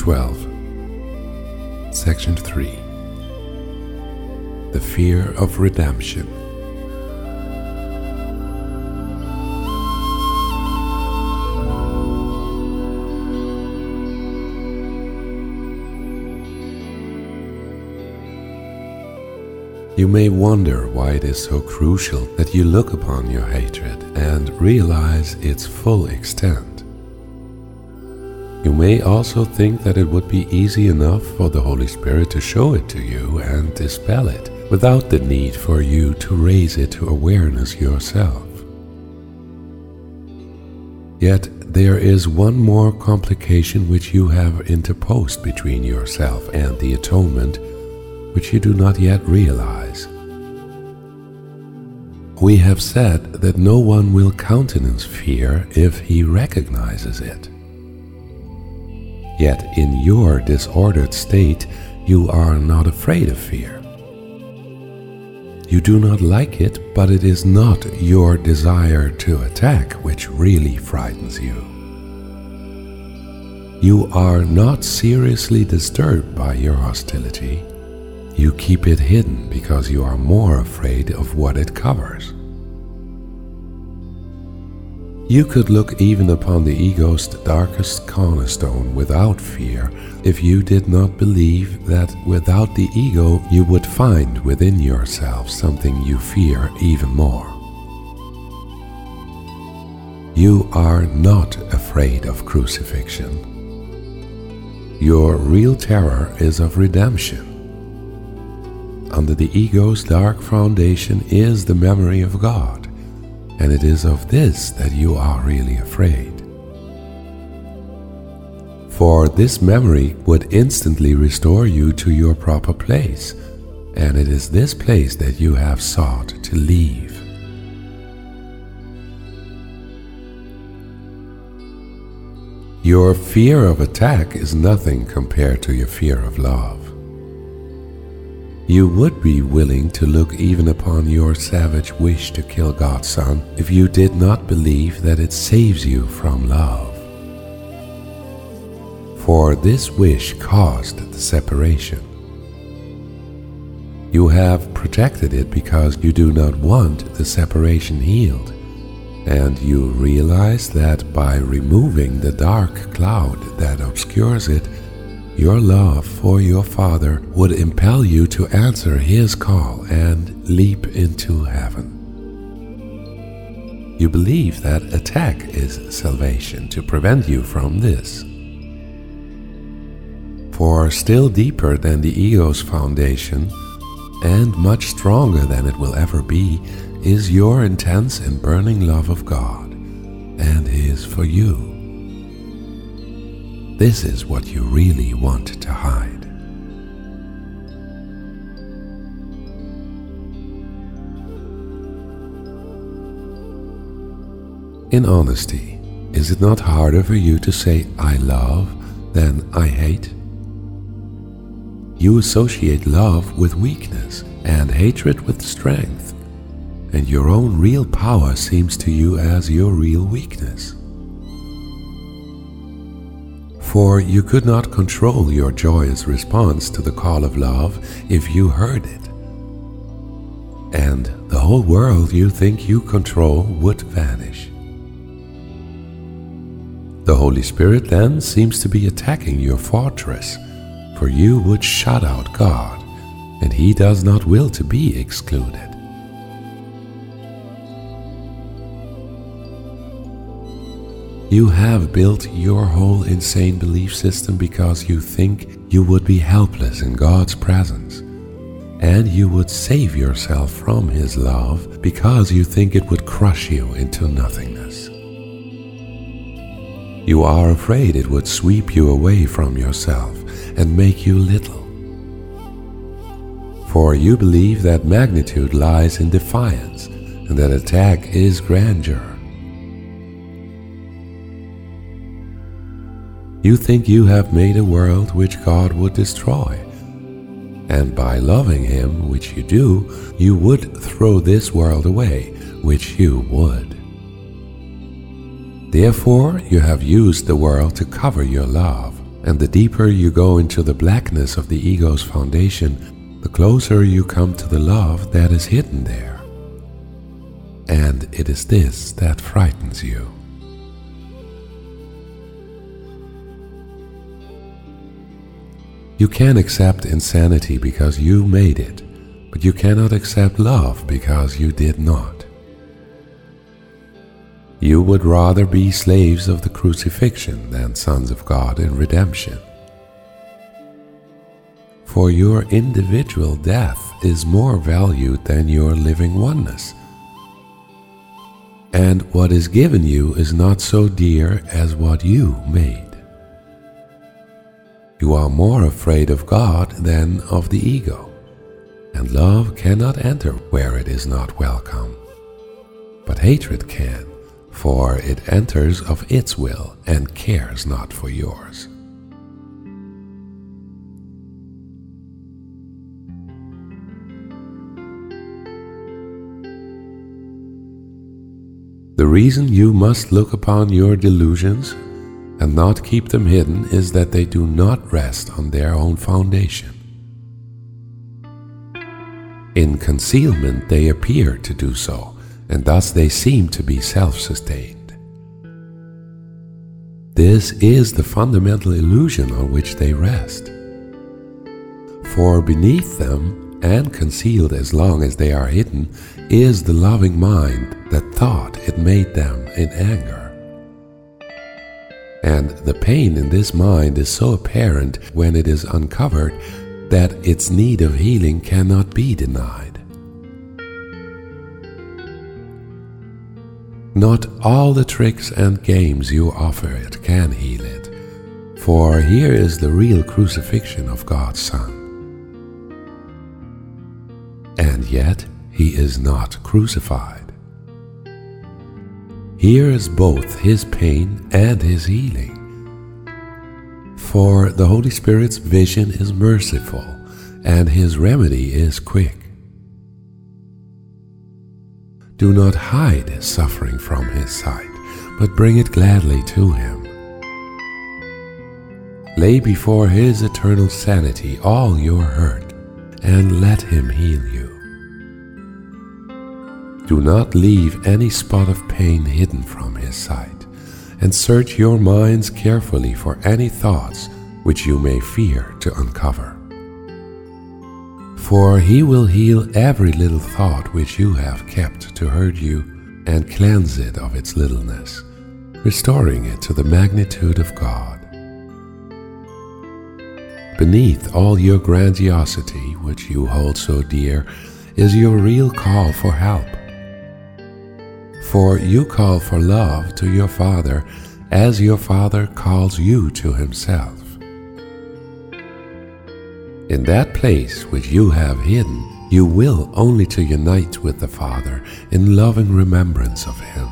12, Section 3. The Fear of Redemption. You may wonder why it is so crucial that you look upon your hatred and realize its full extent. You may also think that it would be easy enough for the Holy Spirit to show it to you and dispel it without the need for you to raise it to awareness yourself. Yet there is one more complication which you have interposed between yourself and the atonement, which you do not yet realize. We have said that no one will countenance fear if he recognizes it. Yet in your disordered state, you are not afraid of fear. You do not like it, but it is not your desire to attack which really frightens you. You are not seriously disturbed by your hostility. You keep it hidden because you are more afraid of what it covers. You could look even upon the ego's darkest cornerstone without fear if you did not believe that without the ego you would find within yourself something you fear even more. You are not afraid of crucifixion. Your real terror is of redemption. Under the ego's dark foundation is the memory of God, and it is of this that you are really afraid. For this memory would instantly restore you to your proper place, and it is this place that you have sought to leave. Your fear of attack is nothing compared to your fear of love. You would be willing to look even upon your savage wish to kill God's Son if you did not believe that it saves you from love. For this wish caused the separation. You have protected it because you do not want the separation healed, and you realize that by removing the dark cloud that obscures it, your love for your Father would impel you to answer His call and leap into heaven. You believe that attack is salvation to prevent you from this. For still deeper than the ego's foundation, and much stronger than it will ever be, is your intense and burning love of God and His for you. This is what you really want to hide. In honesty, is it not harder for you to say I love than I hate? You associate love with weakness and hatred with strength, and your own real power seems to you as your real weakness. For you could not control your joyous response to the call of love if you heard it. And the whole world you think you control would vanish. The Holy Spirit then seems to be attacking your fortress, for you would shut out God, and He does not will to be excluded. You have built your whole insane belief system because you think you would be helpless in God's presence, and you would save yourself from His love because you think it would crush you into nothingness. You are afraid it would sweep you away from yourself and make you little. For you believe that magnitude lies in defiance and that attack is grandeur. You think you have made a world which God would destroy, and by loving Him, which you do, you would throw this world away, which you would. Therefore, you have used the world to cover your love, And the deeper you go into the blackness of the ego's foundation, the closer you come to the love that is hidden there. And it is this that frightens you. You can accept insanity because you made it, but you cannot accept love because you did not. You would rather be slaves of the crucifixion than sons of God in redemption. For your individual death is more valued than your living oneness. And what is given you is not so dear as what you made. You are more afraid of God than of the ego, and love cannot enter where it is not welcome. But hatred can, for it enters of its will and cares not for yours. The reason you must look upon your delusions and not keep them hidden is that they do not rest on their own foundation. In concealment they appear to do so, and thus they seem to be self-sustained. This is the fundamental illusion on which they rest. For beneath them, and concealed as long as they are hidden, is the loving mind that thought it made them in anger. And the pain in this mind is so apparent when it is uncovered that its need of healing cannot be denied. Not all the tricks and games you offer it can heal it, for here is the real crucifixion of God's Son. And yet he is not crucified. Here is both his pain and his healing. For the Holy Spirit's vision is merciful, and his remedy is quick. Do not hide suffering from his sight, but bring it gladly to him. Lay before his eternal sanity all your hurt, and let him heal you. Do not leave any spot of pain hidden from his sight, and search your minds carefully for any thoughts which you may fear to uncover. For he will heal every little thought which you have kept to hurt you and cleanse it of its littleness, restoring it to the magnitude of God. Beneath all your grandiosity, which you hold so dear, is your real call for help. For you call for love to your Father as your Father calls you to himself. In that place which you have hidden, you will only to unite with the Father in loving remembrance of him.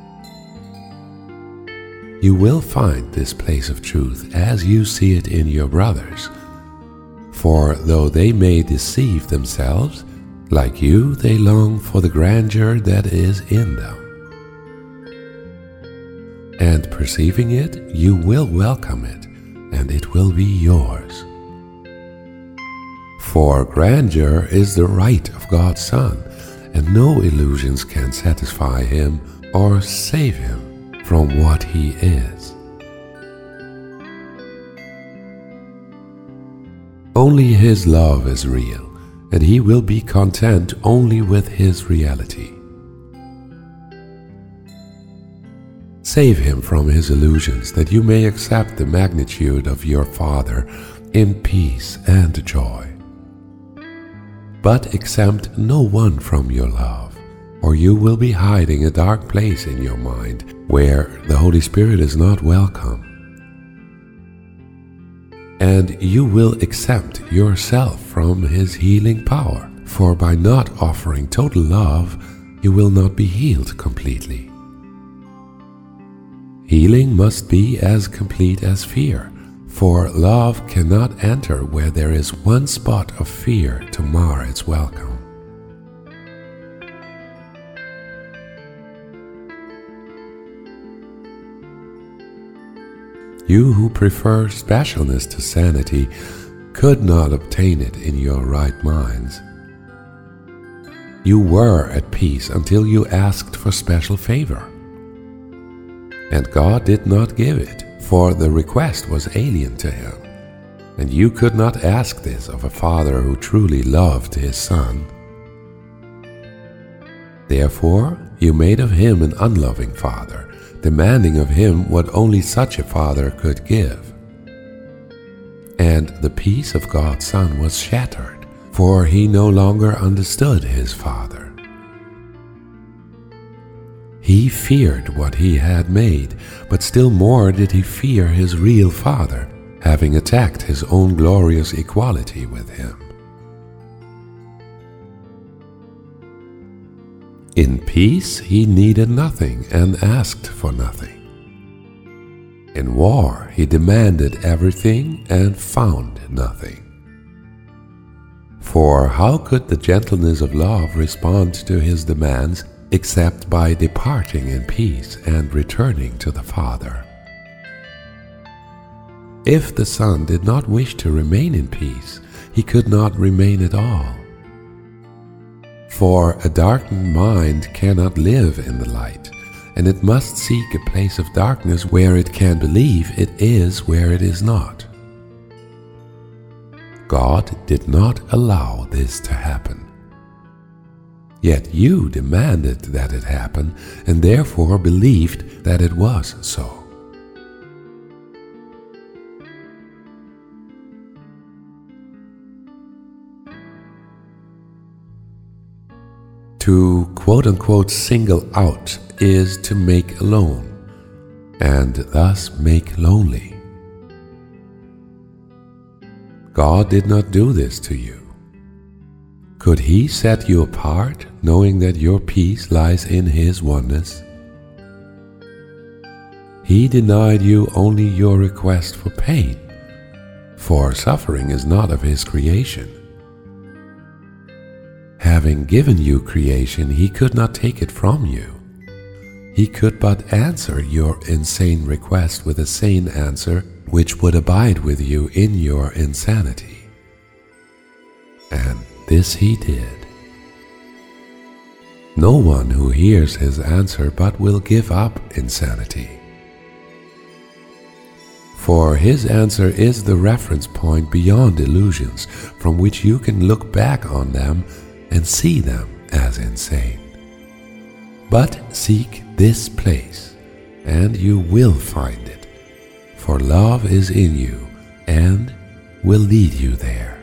You will find this place of truth as you see it in your brothers. For though they may deceive themselves, like you they long for the grandeur that is in them. And perceiving it, you will welcome it, and it will be yours. For grandeur is the right of God's Son, and no illusions can satisfy him or save him from what he is. Only his love is real, and he will be content only with his reality. Save him from his illusions, that you may accept the magnitude of your Father in peace and joy. But exempt no one from your love, or you will be hiding a dark place in your mind where the Holy Spirit is not welcome. And you will exempt yourself from his healing power, for by not offering total love, you will not be healed completely. Healing must be as complete as fear, for love cannot enter where there is one spot of fear to mar its welcome. You who prefer specialness to sanity could not obtain it in your right minds. You were at peace until you asked for special favor. And God did not give it, for the request was alien to him. And you could not ask this of a father who truly loved his son. Therefore, you made of him an unloving father, demanding of him what only such a father could give. And the peace of God's Son was shattered, for he no longer understood his father. He feared what he had made, but still more did he fear his real father, having attacked his own glorious equality with him. In peace he needed nothing and asked for nothing. In war he demanded everything and found nothing. For how could the gentleness of love respond to his demands except by departing in peace and returning to the Father? If the Son did not wish to remain in peace, he could not remain at all. For a darkened mind cannot live in the light, and it must seek a place of darkness where it can believe it is where it is not. God did not allow this to happen. Yet you demanded that it happen, and therefore believed that it was so. To quote-unquote single out is to make alone, and thus make lonely. God did not do this to you. Could he set you apart, knowing that your peace lies in his oneness? He denied you only your request for pain, for suffering is not of his creation. Having given you creation, he could not take it from you. He could but answer your insane request with a sane answer which would abide with you in your insanity. And this he did. No one who hears his answer but will give up insanity. For his answer is the reference point beyond illusions from which you can look back on them and see them as insane. But seek this place, and you will find it, for love is in you and will lead you there.